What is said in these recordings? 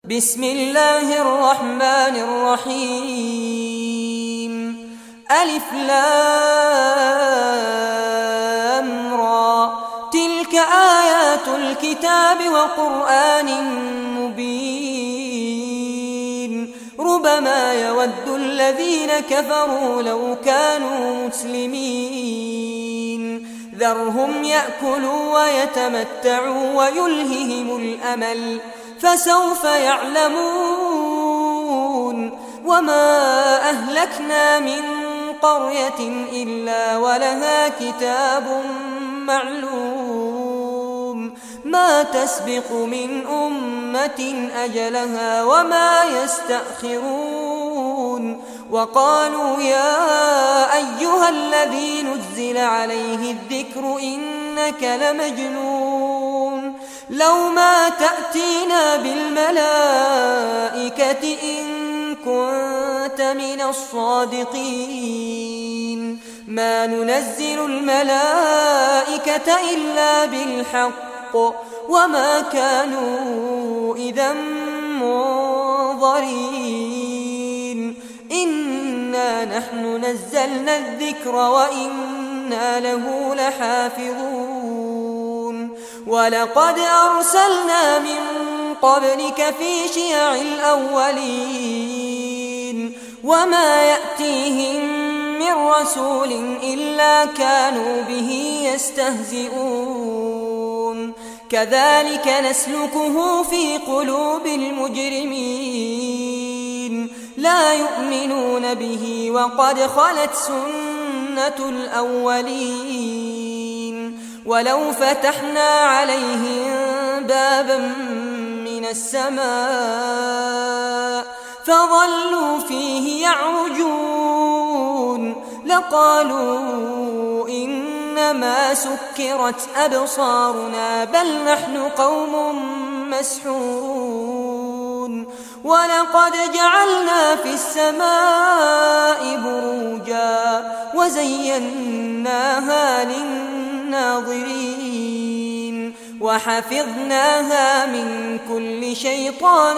بسم الله الرحمن الرحيم ألف لام را تلك آيات الكتاب وقرآن مبين ربما يود الذين كفروا لو كانوا مسلمين ذرهم يأكلوا ويتمتعوا ويلههم الأمل فسوف يعلمون وما أهلكنا من قرية إلا ولها كتاب معلوم ما تسبق من أمة أجلها وما يستأخرون وقالوا يا أيها الذي نزل عليه الذكر إنك لمجنون لو ما تأتينا بالملائكة إن كنت من الصادقين ما ننزل الملائكة إلا بالحق وما كانوا إذا منظرين إنا نحن نزلنا الذكر وإنا له لحافظون ولقد أرسلنا من قبلك في شيع الأولين وما يأتيهم من رسول إلا كانوا به يستهزئون كذلك نسلكه في قلوب المجرمين لا يؤمنون به وقد خلت سنة الأولين ولو فتحنا عليهم بابا من السماء فظلوا فيه يعرجون لقالوا إنما سكرت أبصارنا بل نحن قوم مسحورون ولقد جعلنا في السماء بروجا وزيناها للناظرين وحفظناها من كل شيطان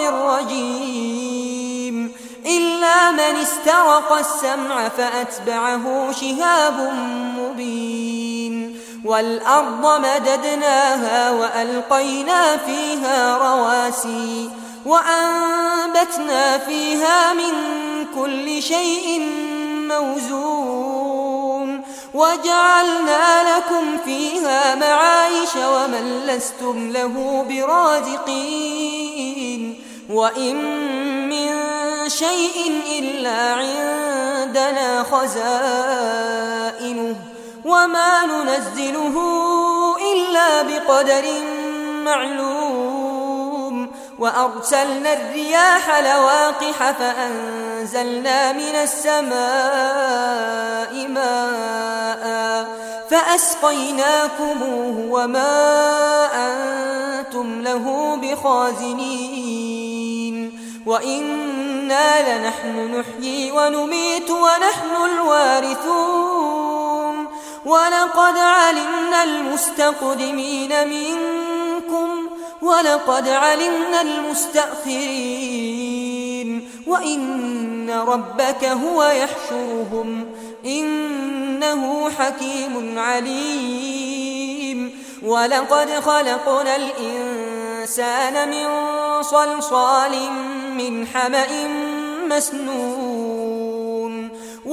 رجيم إلا من استرق السمع فأتبعه شهاب مبين والأرض مددناها وألقينا فيها رواسي وأنبتنا فيها من كل شيء موزون وجعلنا لكم فيها معايش ومن لستم له برازقين وإن من شيء إلا عندنا خزائنه وما ننزله إلا بقدر معلوم وأرسلنا الرياح لواقح فأنزلنا من السماء ماء فأسقيناكموه وما أنتم له بخازنين وإنا لنحن نحيي ونميت ونحن الوارثون ولقد علمنا المستقدمين منكم ولقد علمنا المستأخرين وإن ربك هو يحشرهم إنه حكيم عليم ولقد خلقنا الإنسان من صلصال من حمأ مسنون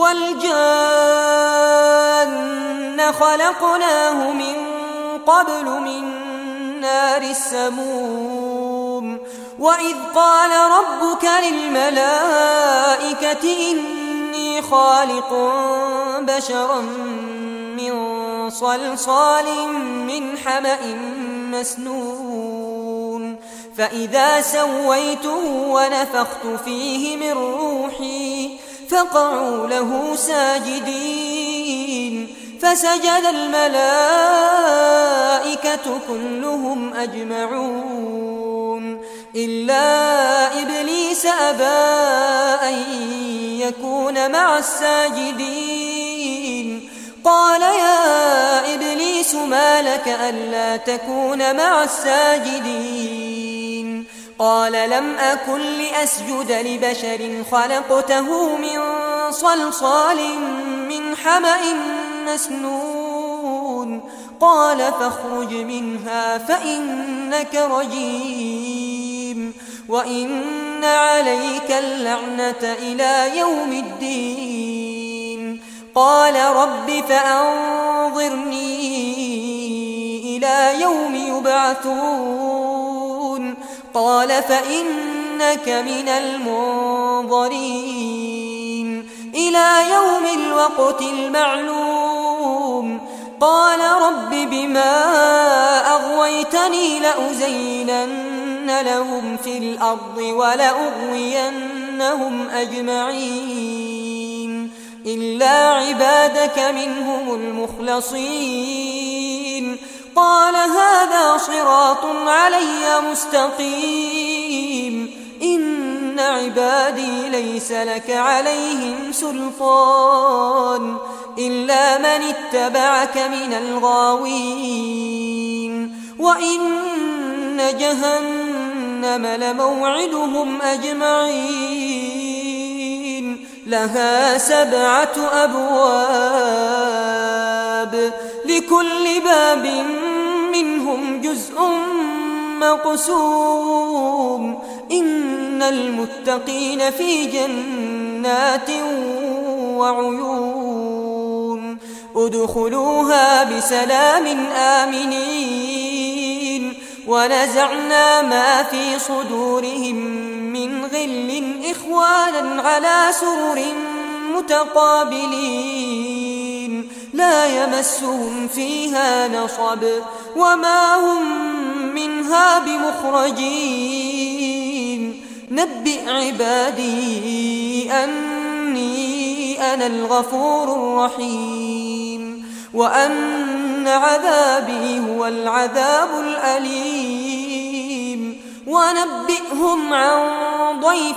والجان خلقناه من قبل من نار السموم وإذ قال ربك للملائكة إني خالق بشرا من صلصال من حمأ مسنون فإذا سويته ونفخت فيه من روحي فقعوا له ساجدين فسجد الملائكة كلهم أجمعون إلا إبليس أبى أن يكون مع الساجدين قال يا إبليس ما لك ألا تكون مع الساجدين قال لم أكن لأسجد لبشر خلقته من صلصال من حمأ مسنون قال فاخرج منها فإنك رجيم وإن عليك اللعنة إلى يوم الدين قال رب فأنظرني إلى يوم يبعثون قال فإنك من المنظرين إلى يوم الوقت المعلوم قال رب بما أغويتني لأزينن لهم في الأرض ولأغوينهم أجمعين إلا عبادك منهم المخلصين قال هذا صراط علي مستقيم إن عبادي ليس لك عليهم سلطان إلا من اتبعك من الغاوين وإن جهنم لموعدهم أجمعين لها 7 أبواب لكل باب منهم جزء مقسوم إن المتقين في جنات وعيون ادخلوها بسلام آمنين ونزعنا ما في صدورهم من غل إخوانا على سرر متقابلين لا يمسهم فيها نصب وما هم منها بمخرجين نبئ عبادي أني أنا الغفور الرحيم وأن عذابي هو العذاب الأليم ونبئهم عن ضيف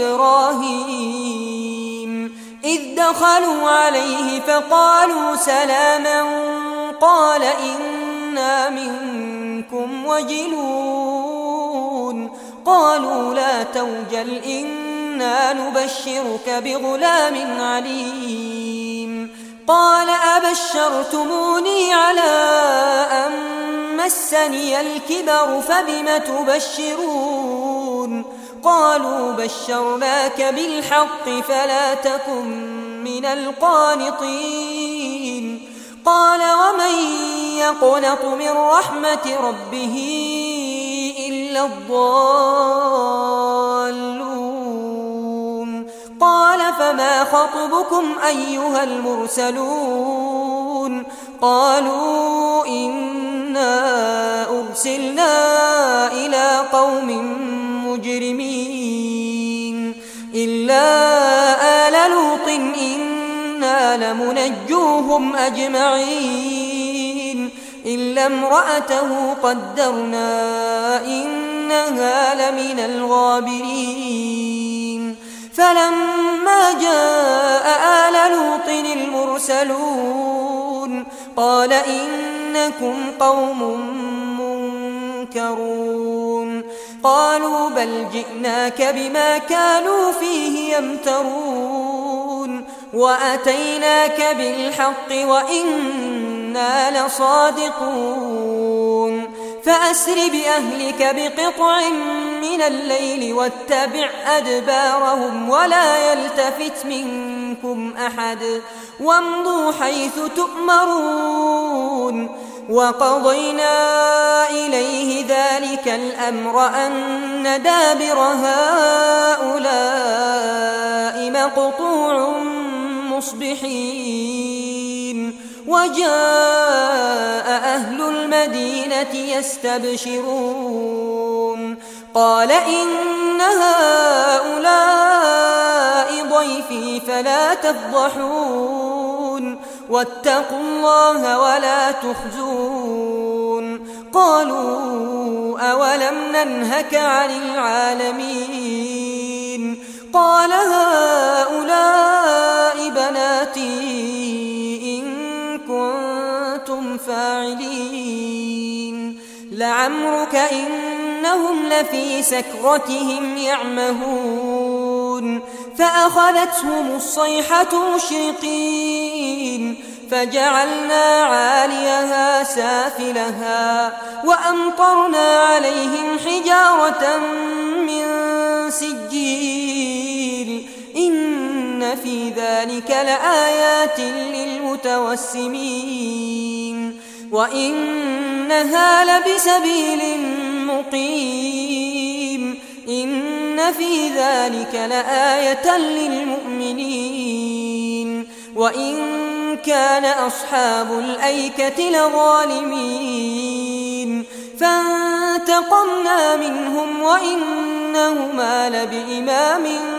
إبراهيم إذ دخلوا عليه فقالوا سلاما قال إنا منكم وجلون قالوا لا توجل إنا نبشرك بغلام عليم قال أبشرتموني على أن مسني الكبر فبم تبشرون قالوا بشرناك بالحق فلا تكن من القانطين قال ومن يقنط من رحمة ربه إلا الضالون قال فما خطبكم أيها المرسلون قالوا إنا أرسلنا إلى قوم مجرمين إلا آل لوط إنا لمنجوهم أجمعين إلا امرأته قدرنا إنها لمن الغابرين فلما جاء آل لوط المرسلون قال إنكم قوم منكرون قالوا بل جئناك بما كانوا فيه يمترون وأتيناك بالحق وإنا لصادقون فأسر بأهلك بقطع من الليل واتبع أدبارهم ولا يلتفت منكم أحد وامضوا حيث تؤمرون وقضينا إليه ذلك الأمر أن دابر هؤلاء مقطوع مصبحين وجاء أهل المدينة يستبشرون قال إن هؤلاء ضيفي فلا تفضحون واتقوا الله ولا تخزون قالوا أولم ننهك عن العالمين قال هؤلاء بناتي إن كنتم فاعلين لعمرك إن إنهم لفي سكرتهم يعمهون فأخذتهم الصيحة مشرقين فجعلنا عاليها سافلها وأمطرنا عليهم حجارة من سجيل إن في ذلك لآيات للمتوسمين وإنها لبسبيل مقيم إن في ذلك لآية للمؤمنين وإن كان أصحاب الأيكة لظالمين فانتقمنا منهم وإنهما لبإمام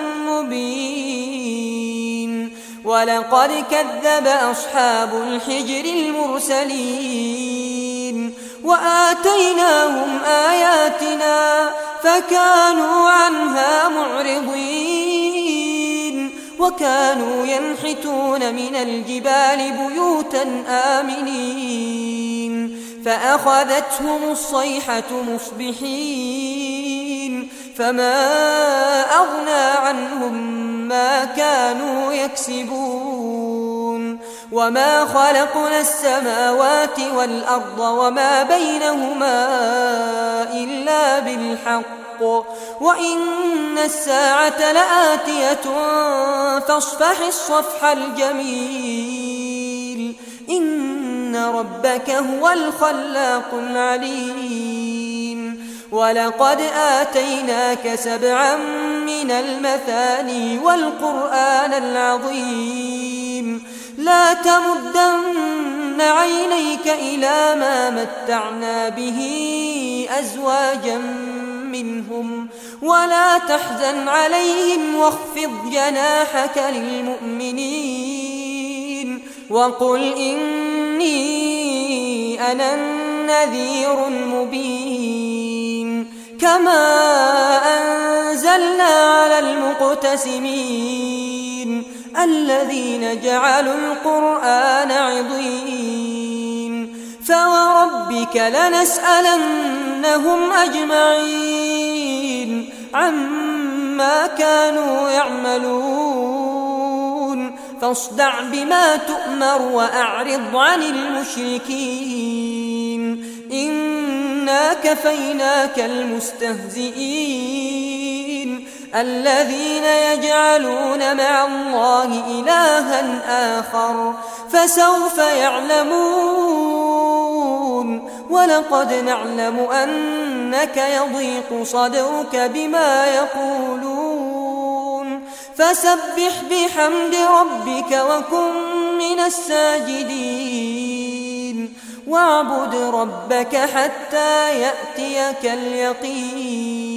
مبين ولقد كذب أصحاب الحجر المرسلين وآتيناهم آياتنا فكانوا عنها معرضين وكانوا ينحتون من الجبال بيوتا آمنين فأخذتهم الصيحة مصبحين فما أغنى عنهم ما كانوا يكسبون وما خلقنا السماوات والأرض وما بينهما إلا بالحق وإن الساعة لآتية فاصفح الصفح الجميل إن ربك هو الخلاق العليم ولقد آتيناك 7 من المثاني والقرآن العظيم لا تمدن عينيك إلى ما متعنا به أزواجا منهم ولا تحزن عليهم واخفض جناحك للمؤمنين وقل إني أنا النذير المبين كما أنزلنا على المقتسمين الذين جعلوا القرآن عضين فوربك لنسألنهم أجمعين عما كانوا يعملون فاصدع بما تؤمر وأعرض عن المشركين إنا كفيناك المستهزئين الذين يجعلون مع الله إلها آخر فسوف يعلمون ولقد نعلم أنك يضيق صدرك بما يقولون فسبح بحمد ربك وكن من الساجدين واعبد ربك حتى يأتيك اليقين